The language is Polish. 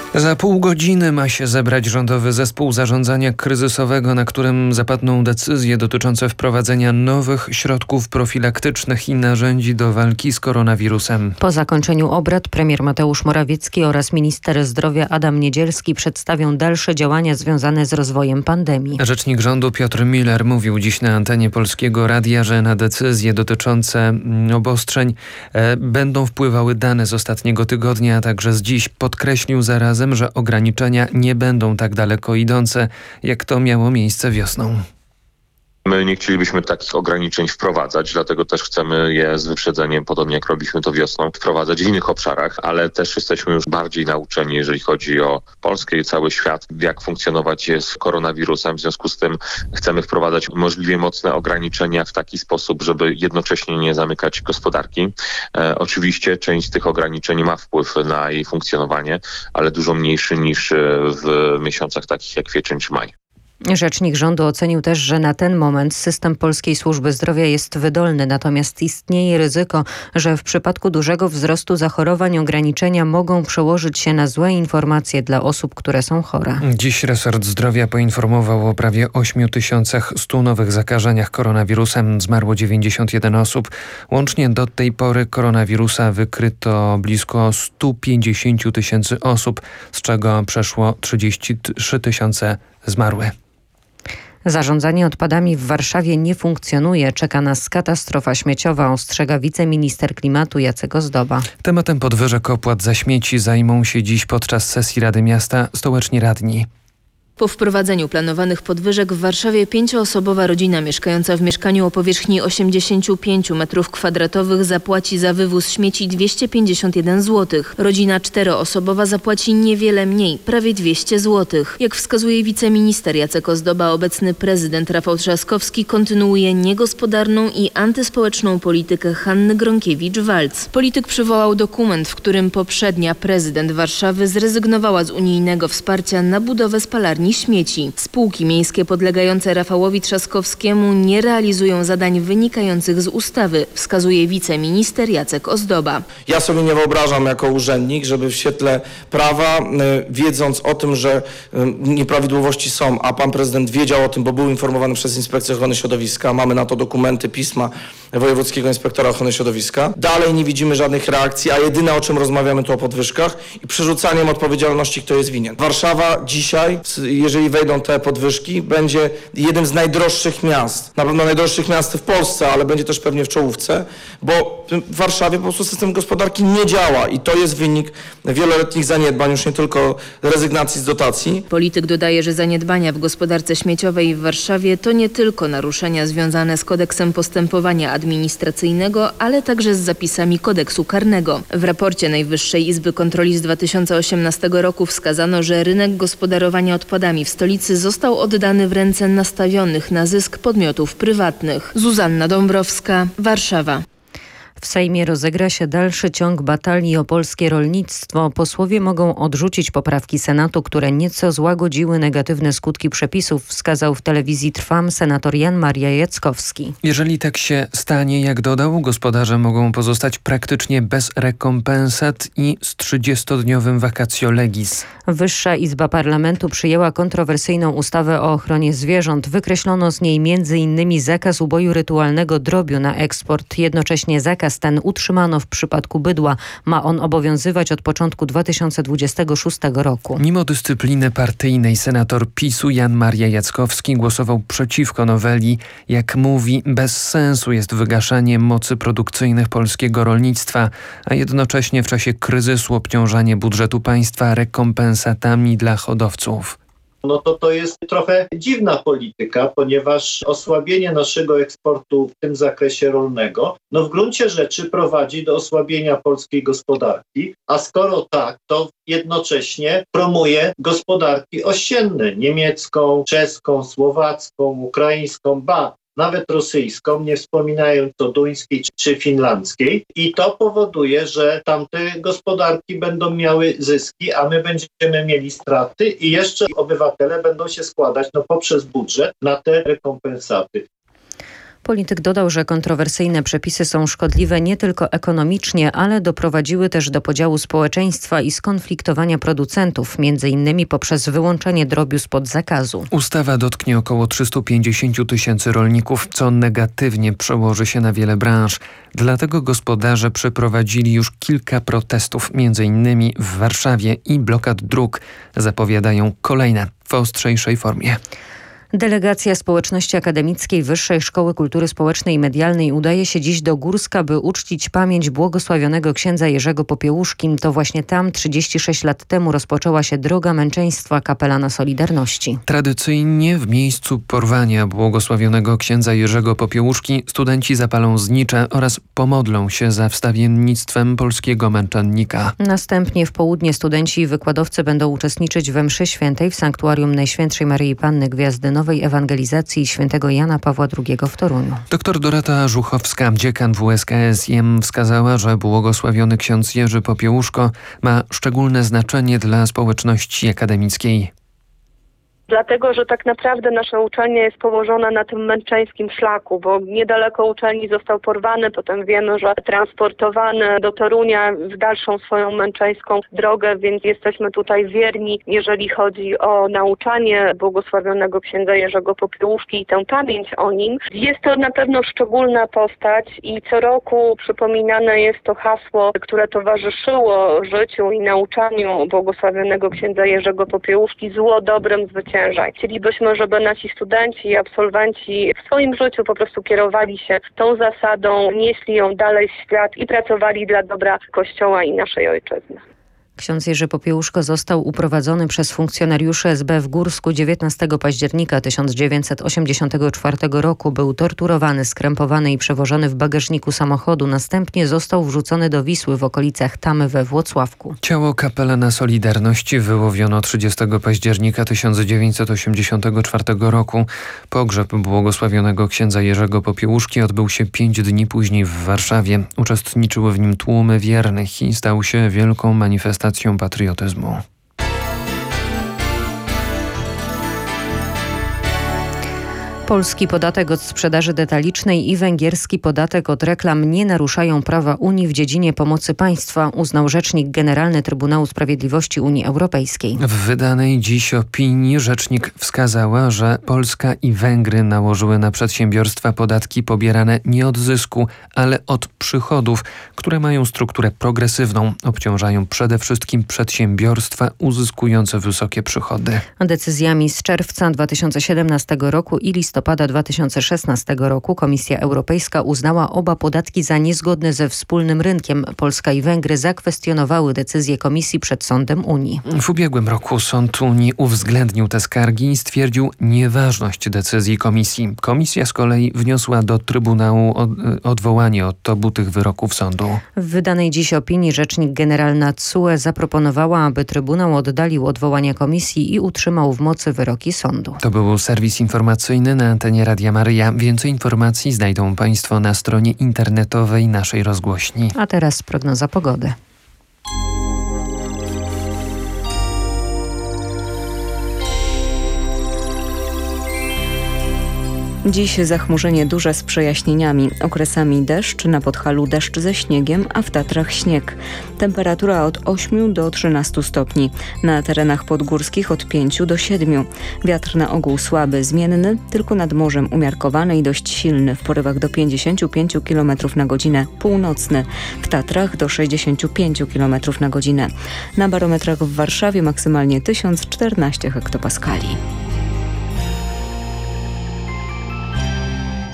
Za pół godziny ma się zebrać rządowy zespół zarządzania kryzysowego, na którym zapadną decyzje dotyczące wprowadzenia nowych środków profilaktycznych i narzędzi do walki z koronawirusem. Po zakończeniu obrad premier Mateusz Morawiecki oraz minister zdrowia Adam Niedzielski przedstawią dalsze działania związane z rozwojem pandemii. Rzecznik rządu Piotr Müller mówił dziś na antenie Polskiego Radia, że na decyzje dotyczące obostrzeń będą wpływały dane z ostatniego tygodnia, a także z dziś. Podkreślił zarazem, że ograniczenia nie będą tak daleko idące, jak to miało miejsce wiosną. My nie chcielibyśmy takich ograniczeń wprowadzać, dlatego też chcemy je z wyprzedzeniem, podobnie jak robiliśmy to wiosną, wprowadzać w innych obszarach, ale też jesteśmy już bardziej nauczeni, jeżeli chodzi o Polskę i cały świat, jak funkcjonować jest z koronawirusem. W związku z tym chcemy wprowadzać możliwie mocne ograniczenia w taki sposób, żeby jednocześnie nie zamykać gospodarki. Oczywiście część z tych ograniczeń ma wpływ na jej funkcjonowanie, ale dużo mniejszy niż w miesiącach takich jak kwiecień czy maj. Rzecznik rządu ocenił też, że na ten moment system polskiej służby zdrowia jest wydolny, natomiast istnieje ryzyko, że w przypadku dużego wzrostu zachorowań ograniczenia mogą przełożyć się na złe informacje dla osób, które są chore. Dziś resort zdrowia poinformował o prawie 8100 nowych zakażeniach koronawirusem. Zmarło 91 osób. Łącznie do tej pory koronawirusa wykryto blisko 150 000 osób, z czego przeszło 33 000 zmarły. Zarządzanie odpadami w Warszawie nie funkcjonuje. Czeka nas katastrofa śmieciowa, ostrzega wiceminister klimatu Jacek Ozdoba. Tematem podwyżek opłat za śmieci zajmą się dziś podczas sesji Rady Miasta stołeczni radni. Po wprowadzeniu planowanych podwyżek w Warszawie 5-osobowa rodzina mieszkająca w mieszkaniu o powierzchni 85 m2 zapłaci za wywóz śmieci 251 zł. Rodzina 4-osobowa zapłaci niewiele mniej, prawie 200 zł. Jak wskazuje wiceminister Jacek Ozdoba, obecny prezydent Rafał Trzaskowski kontynuuje niegospodarną i antyspołeczną politykę Hanny Gronkiewicz-Waltz. Polityk przywołał dokument, w którym poprzednia prezydent Warszawy zrezygnowała z unijnego wsparcia na budowę spalarni śmieci. Spółki miejskie podlegające Rafałowi Trzaskowskiemu nie realizują zadań wynikających z ustawy, wskazuje wiceminister Jacek Ozdoba. Ja sobie nie wyobrażam jako urzędnik, żeby w świetle prawa, wiedząc o tym, że nieprawidłowości są, a pan prezydent wiedział o tym, bo był informowany przez Inspekcję Ochrony Środowiska, mamy na to dokumenty, pisma Wojewódzkiego Inspektora Ochrony Środowiska. Dalej nie widzimy żadnych reakcji, a jedyne o czym rozmawiamy to o podwyżkach i przerzucaniem odpowiedzialności, kto jest winien. Warszawa dzisiaj, jeżeli wejdą te podwyżki, będzie jednym z najdroższych miast. Na pewno najdroższych miast w Polsce, ale będzie też pewnie w czołówce, bo w Warszawie po prostu system gospodarki nie działa i to jest wynik wieloletnich zaniedbań, już nie tylko rezygnacji z dotacji. Polityk dodaje, że zaniedbania w gospodarce śmieciowej w Warszawie to nie tylko naruszenia związane z kodeksem postępowania administracyjnego, ale także z zapisami kodeksu karnego. W raporcie Najwyższej Izby Kontroli z 2018 roku wskazano, że rynek gospodarowania odpadami w stolicy został oddany w ręce nastawionych na zysk podmiotów prywatnych. Zuzanna Dąbrowska, Warszawa. W Sejmie rozegra się dalszy ciąg batalii o polskie rolnictwo. Posłowie mogą odrzucić poprawki Senatu, które nieco złagodziły negatywne skutki przepisów, wskazał w telewizji Trwam senator Jan Maria Jackowski. Jeżeli tak się stanie, jak dodał, gospodarze mogą pozostać praktycznie bez rekompensat i z 30-dniowym vacatio legis. Wyższa Izba Parlamentu przyjęła kontrowersyjną ustawę o ochronie zwierząt. Wykreślono z niej m.in. zakaz uboju rytualnego drobiu na eksport. Jednocześnie zakaz ten utrzymano w przypadku bydła. Ma on obowiązywać od początku 2026 roku. Mimo dyscypliny partyjnej senator PiS-u Jan Maria Jackowski głosował przeciwko noweli. Jak mówi, bez sensu jest wygaszanie mocy produkcyjnych polskiego rolnictwa, a jednocześnie w czasie kryzysu obciążanie budżetu państwa rekompensatami dla hodowców. No to jest trochę dziwna polityka, ponieważ osłabienie naszego eksportu w tym zakresie rolnego, w gruncie rzeczy prowadzi do osłabienia polskiej gospodarki, a skoro tak, to jednocześnie promuje gospodarki ościenne, niemiecką, czeską, słowacką, ukraińską, nawet rosyjską, nie wspominając o duńskiej czy finlandzkiej. I to powoduje, że tamte gospodarki będą miały zyski, a my będziemy mieli straty i jeszcze obywatele będą się składać poprzez budżet na te rekompensaty. Polityk dodał, że kontrowersyjne przepisy są szkodliwe nie tylko ekonomicznie, ale doprowadziły też do podziału społeczeństwa i skonfliktowania producentów, m.in. poprzez wyłączenie drobiu spod zakazu. Ustawa dotknie około 350 000 rolników, co negatywnie przełoży się na wiele branż. Dlatego gospodarze przeprowadzili już kilka protestów, m.in. w Warszawie, i blokad dróg. Zapowiadają kolejne w ostrzejszej formie. Delegacja Społeczności Akademickiej Wyższej Szkoły Kultury Społecznej i Medialnej udaje się dziś do Górska, by uczcić pamięć błogosławionego księdza Jerzego Popiełuszki. To właśnie tam 36 lat temu rozpoczęła się droga męczeństwa kapelana Solidarności. Tradycyjnie w miejscu porwania błogosławionego księdza Jerzego Popiełuszki studenci zapalą znicze oraz pomodlą się za wstawiennictwem polskiego męczennika. Następnie w południe studenci i wykładowcy będą uczestniczyć we mszy świętej w Sanktuarium Najświętszej Maryi Panny Gwiazdy Nowej Ewangelizacji świętego Jana Pawła II w Toruniu. Doktor Dorota Żuchowska, dziekan WSKSM, wskazała, że błogosławiony ksiądz Jerzy Popiełuszko ma szczególne znaczenie dla społeczności akademickiej. Dlatego, że tak naprawdę nasza uczelnia jest położona na tym męczeńskim szlaku, bo niedaleko uczelni został porwany, potem wiemy, że transportowany do Torunia w dalszą swoją męczeńską drogę, więc jesteśmy tutaj wierni, jeżeli chodzi o nauczanie błogosławionego księdza Jerzego Popiełuszki i tę pamięć o nim. Jest to na pewno szczególna postać i co roku przypominane jest to hasło, które towarzyszyło życiu i nauczaniu błogosławionego księdza Jerzego Popiełuszki: zło dobrem zwycięża. Chcielibyśmy, żeby nasi studenci i absolwenci w swoim życiu po prostu kierowali się tą zasadą, nieśli ją dalej w świat i pracowali dla dobra Kościoła i naszej ojczyzny. Ksiądz Jerzy Popiełuszko został uprowadzony przez funkcjonariuszy SB w Górsku 19 października 1984 roku. Był torturowany, skrępowany i przewożony w bagażniku samochodu. Następnie został wrzucony do Wisły w okolicach Tamy we Włocławku. Ciało kapelana Solidarności wyłowiono 30 października 1984 roku. Pogrzeb błogosławionego księdza Jerzego Popiełuszki odbył się 5 dni później w Warszawie. Uczestniczyły w nim tłumy wiernych i stał się wielką manifestacją patriotyzmu. Polski podatek od sprzedaży detalicznej i węgierski podatek od reklam nie naruszają prawa Unii w dziedzinie pomocy państwa, uznał rzecznik generalny Trybunału Sprawiedliwości Unii Europejskiej. W wydanej dziś opinii rzecznik wskazała, że Polska i Węgry nałożyły na przedsiębiorstwa podatki pobierane nie od zysku, ale od przychodów, które mają strukturę progresywną. Obciążają przede wszystkim przedsiębiorstwa uzyskujące wysokie przychody. Decyzjami z czerwca 2017 roku i listopada 2016 roku Komisja Europejska uznała oba podatki za niezgodne ze wspólnym rynkiem. Polska i Węgry zakwestionowały decyzję Komisji przed Sądem Unii. W ubiegłym roku Sąd Unii uwzględnił te skargi i stwierdził nieważność decyzji Komisji. Komisja z kolei wniosła do Trybunału odwołanie od obu tych wyroków sądu. W wydanej dziś opinii rzecznik generalna TSUE zaproponowała, aby Trybunał oddalił odwołania Komisji i utrzymał w mocy wyroki sądu. To był serwis informacyjny na antenie Radia Maryja. Więcej informacji znajdą Państwo na stronie internetowej naszej rozgłośni. A teraz prognoza pogody. Dziś zachmurzenie duże z przejaśnieniami. Okresami deszcz, na Podhalu deszcz ze śniegiem, a w Tatrach śnieg. Temperatura od 8 do 13 stopni. Na terenach podgórskich od 5 do 7. Wiatr na ogół słaby, zmienny, tylko nad morzem umiarkowany i dość silny. W porywach do 55 km na godzinę. Północny. W Tatrach do 65 km na godzinę. Na barometrach w Warszawie maksymalnie 1014 hektopaskali.